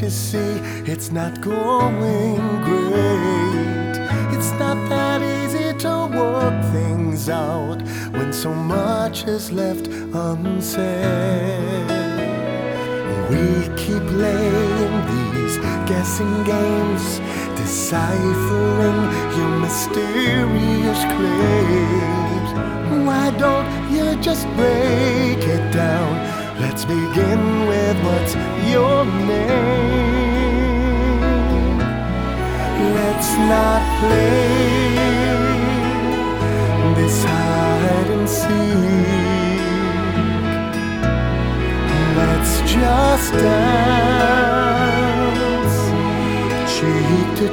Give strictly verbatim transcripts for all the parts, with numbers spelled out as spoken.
you see, it's not going great. It's not that easy to work things out when so much is left unsaid. We keep playing these guessing games, deciphering your mysterious claims. Why don't you just break it down? Let's begin with what's your name. Let's not play this hide and seek. Let's just dance cheek to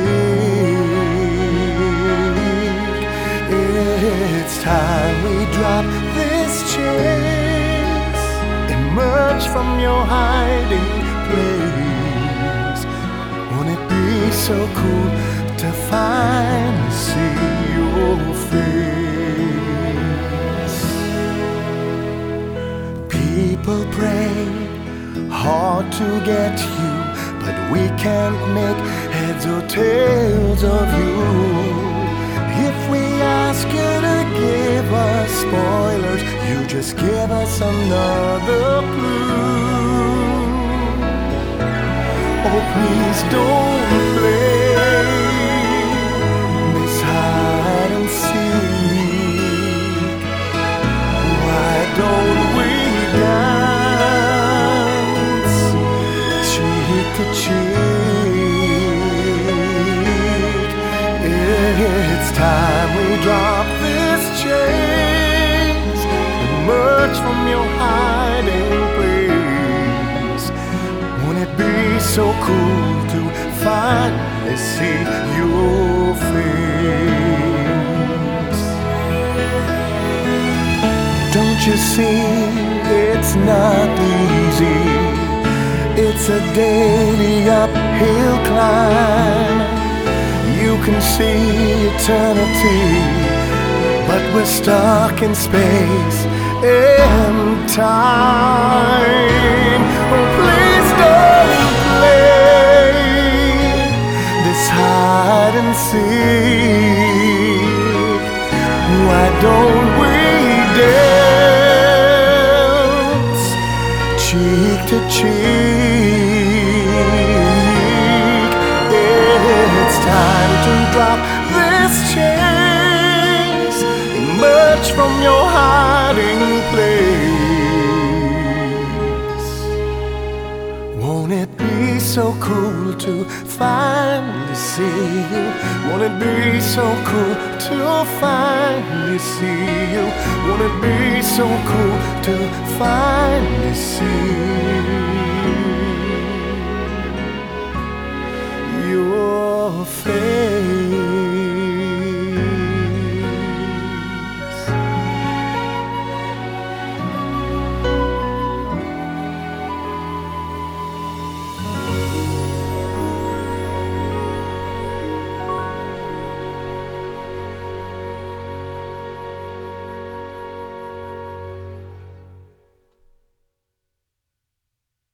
cheek. It's time we drop this chase, emerge from your hiding place. Won't it be so cool to finally see your face? People pray hard to get you, but we can't make heads or tails of you. If we ask you to give us spoilers, you just give us another clue. Oh, please don't play this hide and seek. Why don't we dance cheek to cheek? It's time we drop this chains, emerge from your hiding place. Won't it be so cool to finally see your face? Don't you see, it's not easy. It's a daily uphill climb. You can see eternity, but we're stuck in space and time. Oh, please don't play this hide and seek. Why don't we dance cheek to cheek? It's time to drop this chains, emerge from your hiding place. Won't it be so cool to finally see you? Won't it be so cool to finally see you? Won't it be so cool to finally see your face?